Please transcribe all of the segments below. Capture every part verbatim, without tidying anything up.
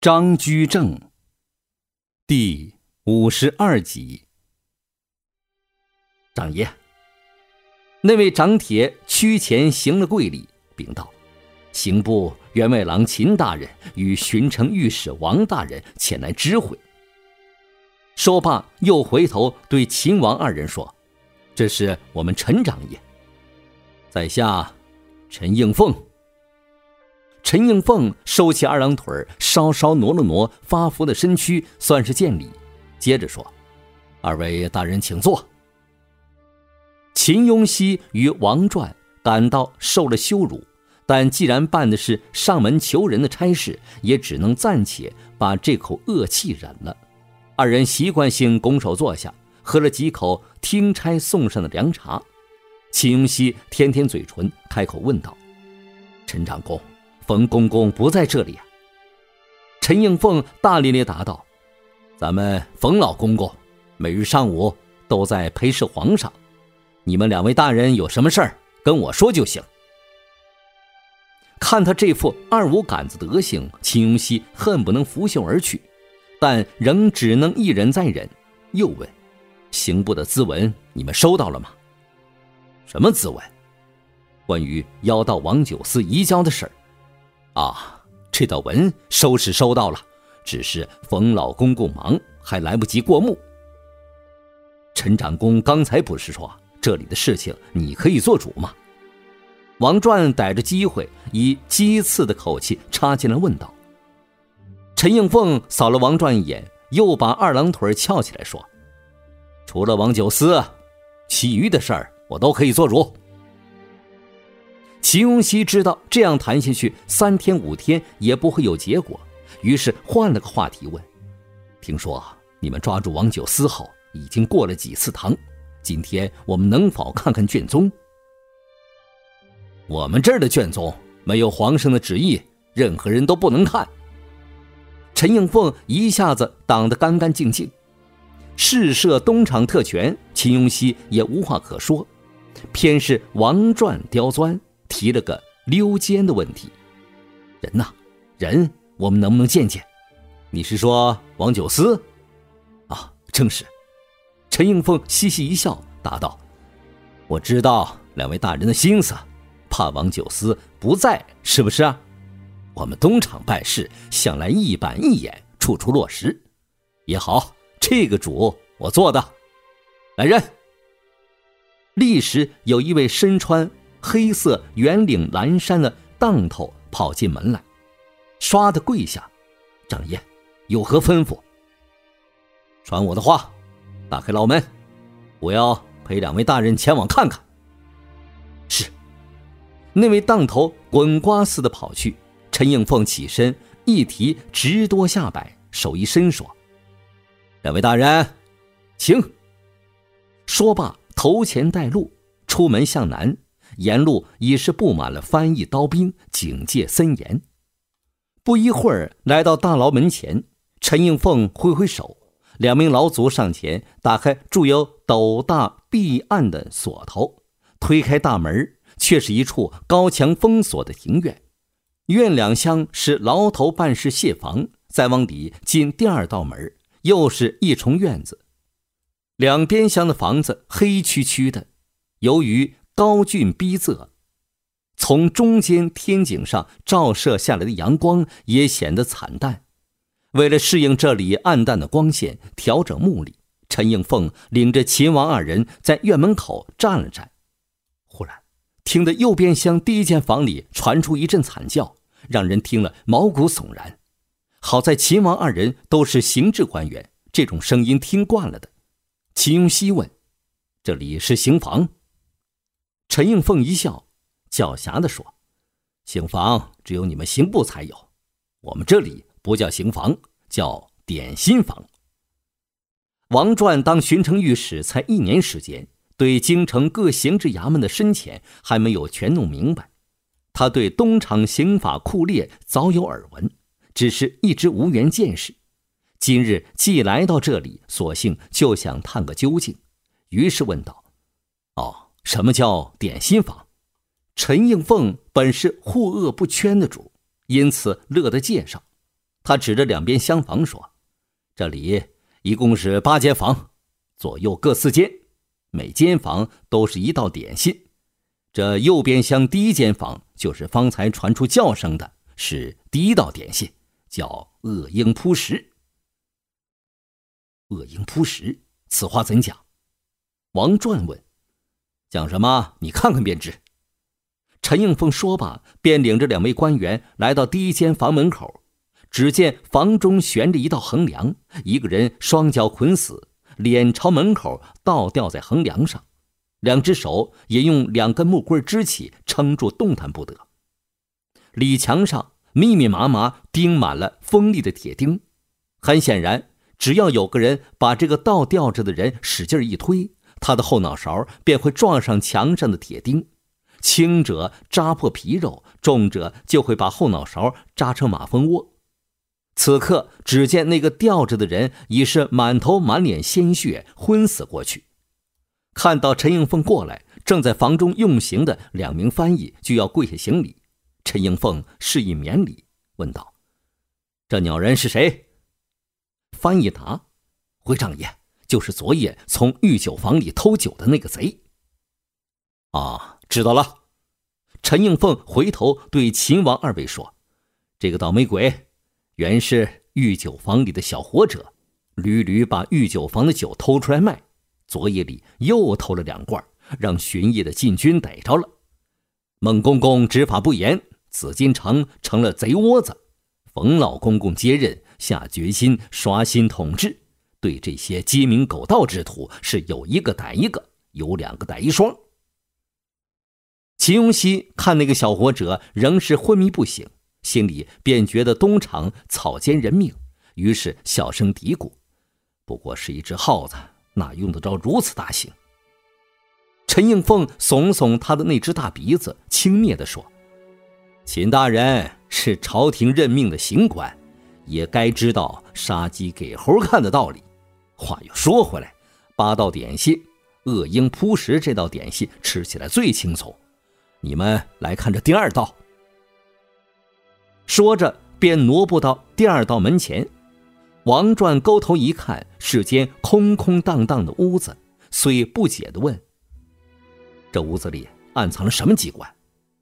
张居正第五十二集。长爷，那位长铁屈前行了跪礼，禀道：刑部员外郎秦大人与巡城御史王大人前来知会。说罢又回头对秦王二人说：这是我们陈长爷，在下陈应凤。陈应凤收起二郎腿，稍稍挪了挪发福的身躯，算是见礼，接着说：二位大人请坐。秦雍熙与王传感到受了羞辱，但既然办的是上门求人的差事，也只能暂且把这口恶气忍了。二人习惯性拱手坐下，喝了几口听差送上的凉茶。秦雍熙舔舔嘴唇，开口问道：陈长公，冯公公不在这里啊？陈应凤大咧咧答道：咱们冯老公公每日上午都在陪侍皇上，你们两位大人有什么事儿跟我说就行。看他这副二五杆子德行，秦雍熙恨不能拂袖而去，但仍只能一忍再忍，又问：刑部的咨文你们收到了吗？什么咨文？关于妖道王九思移交的事儿。啊，这道文收是收到了，只是冯老公公忙，还来不及过目。陈长公刚才不是说这里的事情你可以做主吗？王传逮着机会以讥刺的口气插进来问道。陈应凤扫了王传一眼，又把二郎腿翘起来说：除了王九思，其余的事儿我都可以做主。秦雍熙知道这样谈下去三天五天也不会有结果，于是换了个话题问：听说你们抓住王九思后已经过了几次堂，今天我们能否看看卷宗？我们这儿的卷宗没有皇上的旨意，任何人都不能看。陈应凤一下子挡得干干净净，事涉东厂特权，秦雍熙也无话可说，偏是王传刁钻，提了个溜肩的问题：人呐，人我们能不能见见？你是说王九思？啊，正是。陈应凤嘻嘻一笑，答道：我知道两位大人的心思，怕王九思不在，是不是啊？我们东厂办事向来一板一眼，处处落实。也好，这个主我做的。来人！立时有一位身穿黑色圆领蓝衫的当头跑进门来，唰的跪下：长爷，有何吩咐？传我的话，打开牢门，我要陪两位大人前往看看。是。那位当头滚瓜似的跑去，陈应凤起身一提直多下摆，手一伸说：两位大人请。说罢头前带路，出门向南，沿路已是布满了翻译刀兵，警戒森严。不一会儿来到大牢门前，陈应凤挥挥手，两名老卒上前打开铸有斗大壁案的锁头，推开大门，却是一处高墙封锁的庭院。院两厢是牢头办事械房，再往里进第二道门，又是一重院子。两边厢的房子黑黢黢的，由于高峻逼仄，从中间天井上照射下来的阳光也显得惨淡。为了适应这里暗淡的光线，调整目力，陈应凤领着秦王二人在院门口站了站。忽然听得右边厢第一间房里传出一阵惨叫，让人听了毛骨悚然。好在秦王二人都是刑制官员，这种声音听惯了的。秦雍熙问：这里是刑房？陈应凤一笑，狡黠地说：刑房只有你们刑部才有，我们这里不叫刑房，叫点心房。王传当巡城御史才一年时间，对京城各刑制衙门的深浅还没有全弄明白。他对东厂刑法酷烈早有耳闻，只是一直无缘见识。今日既来到这里，索性就想探个究竟，于是问道：哦，什么叫点心房？陈应凤本是护恶不圈的主，因此乐得介绍。 他指着两边厢房说：“这里一共是八间房，左右各四间，每间房都是一道点心。这右边厢第一间房就是方才传出叫声的，是第一道点心，叫恶鹰扑食。”恶鹰扑食，此话怎讲？王传问。讲什么？你看看便知。陈应凤说罢，便领着两位官员来到第一间房门口。只见房中悬着一道横梁，一个人双脚捆死，脸朝门口倒吊在横梁上，两只手也用两根木棍支起，撑住动弹不得。里墙上密密麻麻钉满了锋利的铁钉，很显然，只要有个人把这个倒吊着的人使劲一推，他的后脑勺便会撞上墙上的铁钉，轻者扎破皮肉，重者就会把后脑勺扎成马蜂窝。此刻只见那个吊着的人已是满头满脸鲜血，昏死过去。看到陈应凤过来，正在房中用刑的两名翻译就要跪下行礼。陈应凤示意免礼，问道：“这鸟人是谁？”翻译答：“回丈爷，就是昨夜从御酒房里偷酒的那个贼。”啊，知道了。陈应凤回头对秦王二位说：“这个倒霉鬼原是御酒房里的小活者，屡屡把御酒房的酒偷出来卖，昨夜里又偷了两罐，让巡夜的禁军逮着了。孟公公执法不严，紫禁城成了贼窝子。冯老公公接任，下决心刷新统治，对这些鸡鸣狗盗之徒是有一个逮一个，有两个逮一双。”秦雍熙看那个小活者仍是昏迷不醒，心里便觉得东厂草菅人命，于是小声嘀咕：“不过是一只耗子，哪用得着如此大刑？”陈应凤耸耸他的那只大鼻子，轻蔑地说：“秦大人是朝廷任命的刑官，也该知道杀鸡给猴看的道理。话又说回来，八道点心，恶鹰扑食这道点心吃起来最轻松，你们来看这第二道。”说着便挪步到第二道门前。王传勾头一看，是间空空荡荡的屋子，遂不解地问：“这屋子里暗藏了什么机关？”“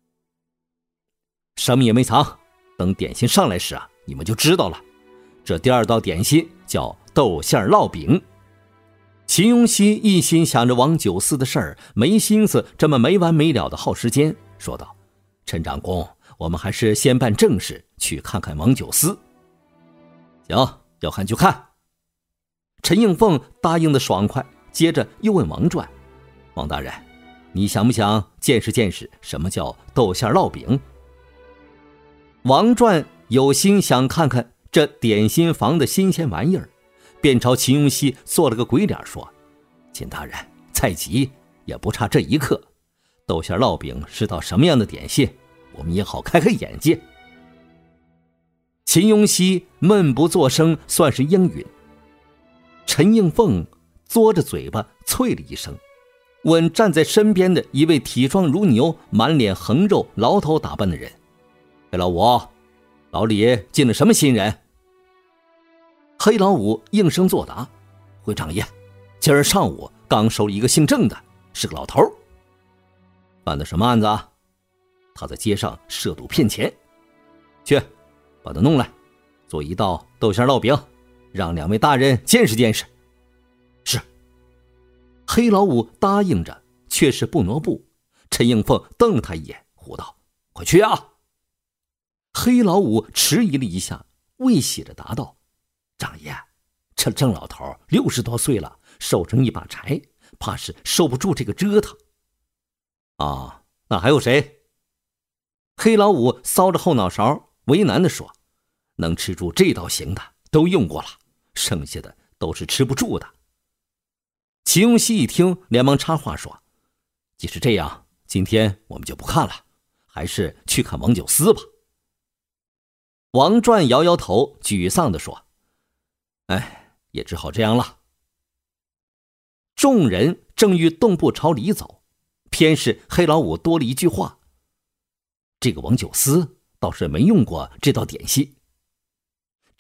什么也没藏，等点心上来时啊，你们就知道了。这第二道点心叫豆馅烙饼。”秦雍熙一心想着王九思的事儿，没心思这么没完没了的耗时间，说道：“陈长公，我们还是先办正事，去看看王九思。”“行，要看就看。”陈应凤答应的爽快，接着又问王传：“王大人，你想不想见识见识什么叫豆馅烙饼？”王传有心想看看这点心房的新鲜玩意儿，便朝秦雍熙做了个鬼脸说：“秦大人，再急也不差这一刻。豆馅烙饼是道什么样的点心，我们也好开开眼界。”秦雍熙闷不作声，算是应允。陈应凤嘬着嘴巴啐了一声，问站在身边的一位体壮如牛、满脸横肉、牢头打扮的人：“黑老五，老李进了什么新人？”黑老五应声作答：“回丈爷，今儿上午刚收了一个姓郑的，是个老头。办的什么案子啊？他在街上涉赌骗钱。去，把他弄来，做一道豆馅烙饼，让两位大人见识见识。”是。黑老五答应着，却是不挪步。陈应凤瞪了他一眼，呼道：“快去啊！”黑老五迟疑了一下，未喜着答道：“丈爷，这郑老头六十多岁了，瘦成一把柴，怕是受不住这个折腾。”“啊，那还有谁？”黑老五搔着后脑勺，为难地说：“能吃住这道刑的都用过了，剩下的都是吃不住的。”齐雍熙一听，连忙插话说：“既是这样，今天我们就不看了，还是去看王九思吧。”王传摇摇头，沮丧地说：“哎，也只好这样了。”众人正欲动步朝里走，偏是黑老五多了一句话：“这个王九思倒是没用过这道点心。”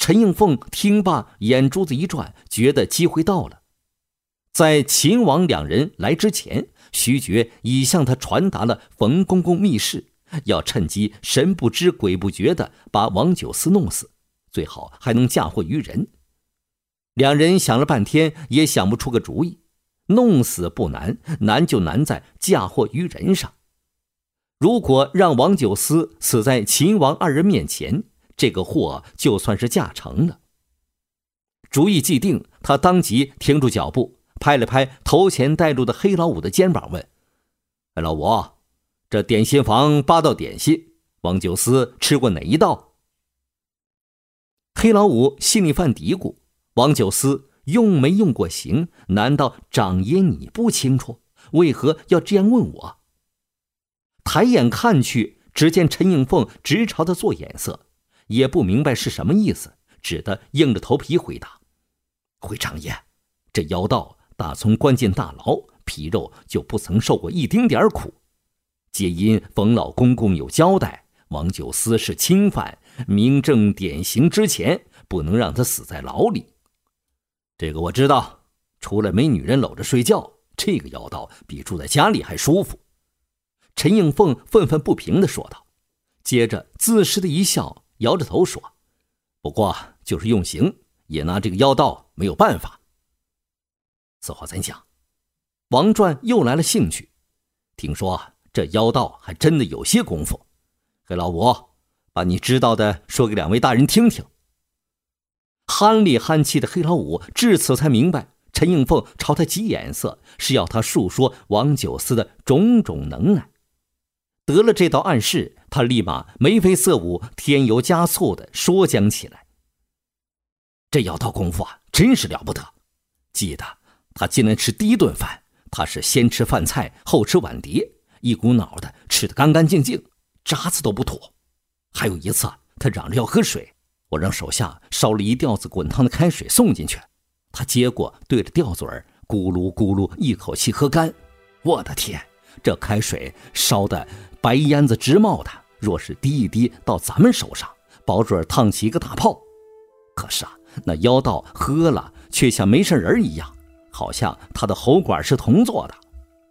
陈应凤听罢，眼珠子一转，觉得机会到了。在秦王两人来之前，徐觉已向他传达了冯公公密事，要趁机神不知鬼不觉地把王九思弄死，最好还能嫁祸于人。两人想了半天也想不出个主意，弄死不难，难就难在嫁祸于人上。如果让王九思死在秦王二人面前，这个祸就算是嫁成了。主意既定，他当即停住脚步，拍了拍头前带路的黑老五的肩膀，问：黑老五，这点心房八道点心，王九思吃过哪一道？黑老五心里犯嘀咕，王九思用没用过刑，难道长爷你不清楚？为何要这样问我？抬眼看去，只见陈应凤直朝他做眼色，也不明白是什么意思，只得硬着头皮回答：回长爷，这妖道打从关进大牢，皮肉就不曾受过一丁点苦，皆因冯老公公有交代，王九思是侵犯，明正典刑之前不能让他死在牢里。这个我知道，除了没女人搂着睡觉，这个妖道比住在家里还舒服。陈应凤愤愤不平地说道，接着自失的一笑，摇着头说：不过就是用刑，也拿这个妖道没有办法。此话怎讲？王传又来了兴趣，听说这妖道还真的有些功夫，黑老五，把你知道的说给两位大人听听。憨里憨气的黑老五至此才明白，陈应凤朝他挤眼色，是要他述说王九思的种种能耐。得了这道暗示，他立马眉飞色舞，添油加醋地说讲起来。这妖道功夫啊，真是了不得。记得他进来吃第一顿饭，他是先吃饭菜，后吃碗碟，一股脑的吃得干干净净，渣子都不吐。还有一次，他嚷着要喝水，我让手下烧了一吊子滚烫的开水送进去，他接过，对着吊嘴儿咕噜咕噜一口气喝干。我的天，这开水烧得白烟子直冒的，若是滴一滴到咱们手上，保准烫起一个大泡。可是啊，那妖道喝了却像没事人一样，好像他的喉管是铜做的。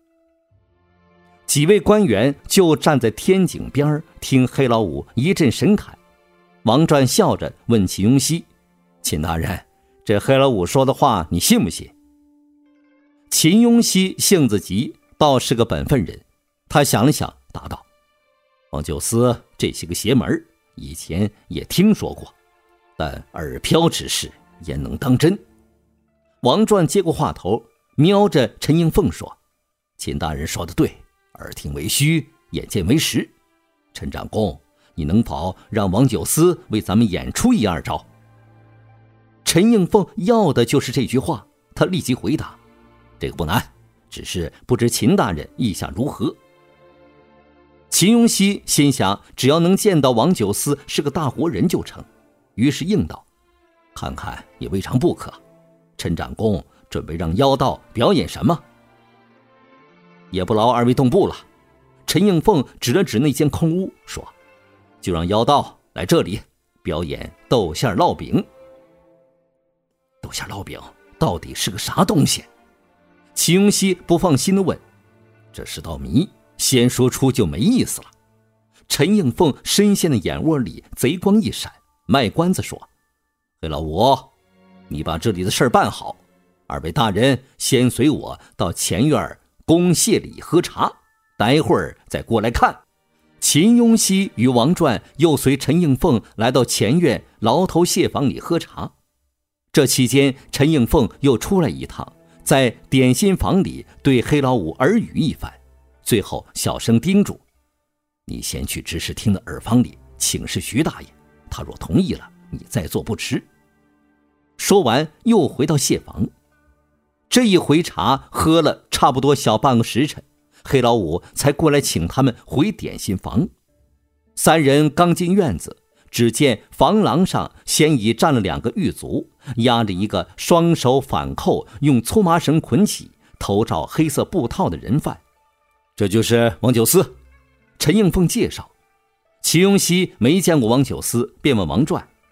几位官员就站在天井边听黑老五一阵神侃。王传笑着问秦雍熙：秦大人，这黑老五说的话你信不信？秦雍熙性子急，倒是个本分人，他想了想答道：王九思这些个邪门以前也听说过，但耳飘之事焉能当真？王传接过话头，瞄着陈应凤说：秦大人说的对，耳听为虚，眼见为实。陈长公，你能否让王九思为咱们演出一二招？陈应凤要的就是这句话，他立即回答：这个不难，只是不知秦大人意下如何。秦雍熙心想，只要能见到王九思是个大活人就成，于是应道：看看也未尝不可。陈长公准备让妖道表演什么？也不劳二位动步了。陈应凤指了指那间空屋说：就让妖道来这里表演豆馅烙饼。豆馅烙饼到底是个啥东西？齐雍熙不放心地问。这是道谜，先说出就没意思了。陈应凤深陷的眼窝里贼光一闪，卖关子说：黑老五，你把这里的事儿办好，二位大人先随我到前院公谢里喝茶，待会儿再过来看。秦雍熙与王传又随陈应凤来到前院牢头谢房里喝茶。这期间，陈应凤又出来一趟，在点心房里对黑老五耳语一番，最后小声叮嘱：你先去执事厅的耳房里请示徐大爷，他若同意了，你再做不迟。说完又回到谢房。这一回茶喝了差不多小半个时辰，黑老五才过来请他们回点心房。三人刚进院子，只见房廊上先已站了两个狱卒，压着一个双手反扣用粗麻绳捆起头罩黑色布套的人犯。这就是王九思。陈应凤介绍。齐雍熙没见过王九思，便问王传：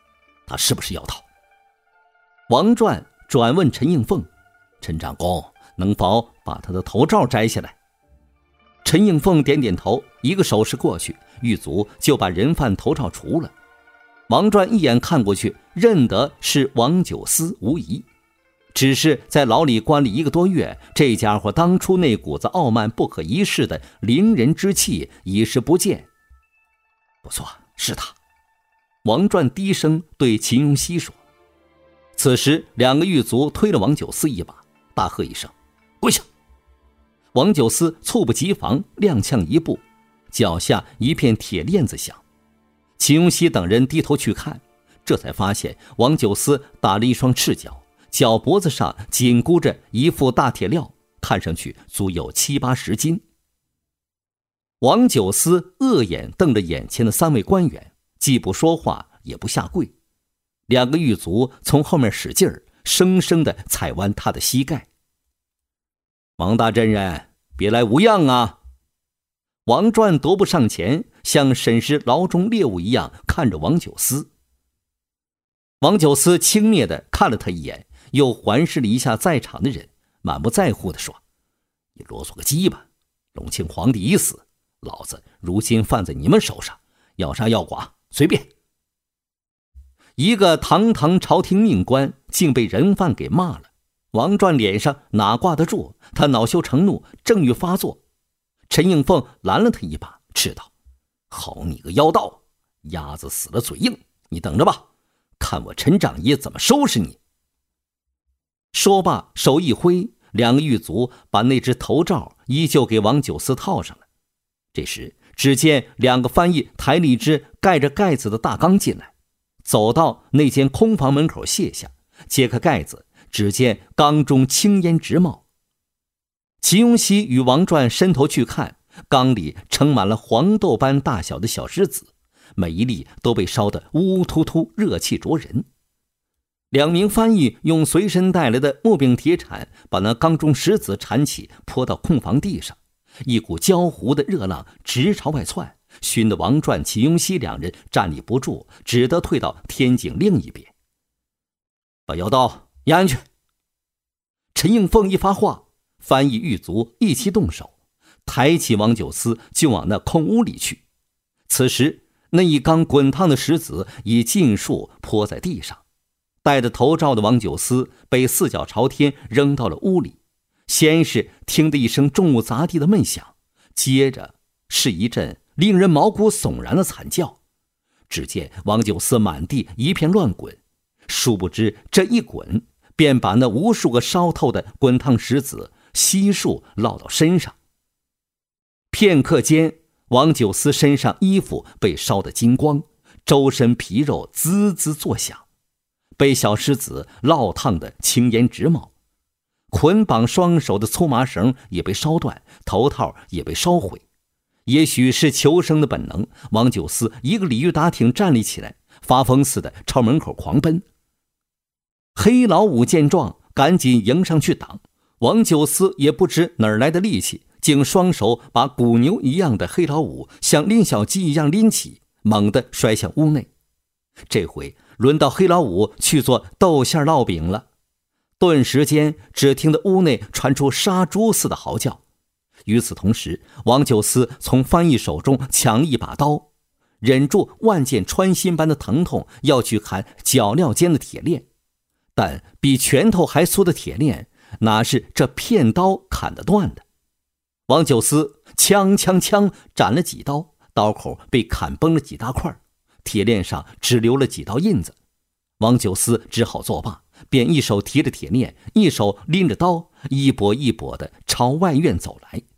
他是不是要逃？王传转问陈应凤：“陈长公，能否把他的头罩摘下来？”陈应凤点点头，一个手势过去，狱卒就把人犯头罩除了。王传一眼看过去，认得是王九思无疑。只是在牢里关了一个多月，这家伙当初那股子傲慢不可一世的凌人之气已是不见。不错，是他。王传低声对秦永熙说。此时两个狱卒推了王九思一把，大喝一声：“跪下！”王九思猝不及防，踉跄一步，脚下一片铁链子响。秦永熙等人低头去看，这才发现王九思打了一双赤脚，脚脖子上紧箍着一副大铁镣，看上去足有七八十斤。王九思恶眼瞪着眼前的三位官员，既不说话也不下跪。两个狱卒从后面使劲儿，生生地踩弯他的膝盖。王大真人，别来无恙啊！王传踱步上前，像审视牢中猎物一样看着王九思。王九思轻蔑地看了他一眼，又环视了一下在场的人，满不在乎地说：“你啰嗦个鸡巴！隆庆皇帝已死，老子如今犯在你们手上，要杀要剐随便。”一个堂堂朝廷命官竟被人犯给骂了，王传脸上哪挂得住？他恼羞成怒，正欲发作，陈应凤拦了他一把，斥道：“好你个妖道，鸭子死了嘴硬，你等着吧，看我陈长爷怎么收拾你！”说罢手一挥，两个狱卒把那只头罩依旧给王九思套上了。这时只见两个翻译抬了一只盖着盖子的大缸进来，走到那间空房门口卸下，揭开盖子，只见缸中青烟直冒。齐永熙与王传伸头去看，缸里盛满了黄豆般大小的小石子，每一粒都被烧得乌突突，热气灼人。两名翻译用随身带来的木柄铁铲把那缸中石子铲起，泼到空房地上，一股焦糊的热浪直朝外窜，熏得王传、齐永熙两人站立不住，只得退到天井另一边。把妖刀押进去。陈应凤一发话，翻译狱卒一起动手，抬起王九思就往那空屋里去。此时那一缸滚烫的石子已尽数泼在地上，戴着头罩的王九思被四脚朝天扔到了屋里。先是听得一声重物砸地的闷响，接着是一阵令人毛骨悚然的惨叫。只见王九思满地一片乱滚，殊不知这一滚便把那无数个烧透的滚烫石子悉数落到身上。片刻间，王九思身上衣服被烧得精光，周身皮肉滋滋作响，被小石子烙烫得青烟直冒。捆绑双手的粗麻绳也被烧断，头套也被烧毁。也许是求生的本能，王九思一个鲤鱼打挺站立起来，发疯似的朝门口狂奔。黑老五见状，赶紧迎上去挡。王九思也不知哪儿来的力气，竟双手把骨牛一样的黑老五像拎小鸡一样拎起，猛地摔向屋内。这回轮到黑老五去做豆馅烙饼了。顿时间，只听得屋内传出杀猪似的嚎叫。与此同时，王九思从翻译手中抢一把刀，忍住万箭穿心般的疼痛，要去砍脚镣间的铁链。但比拳头还粗的铁链，哪是这片刀砍得断的？王九思枪枪枪斩了几刀，刀口被砍崩了几大块，铁链上只留了几道印子。王九思只好作罢，便一手提着铁链，一手拎着刀，一跛一跛地朝外院走来。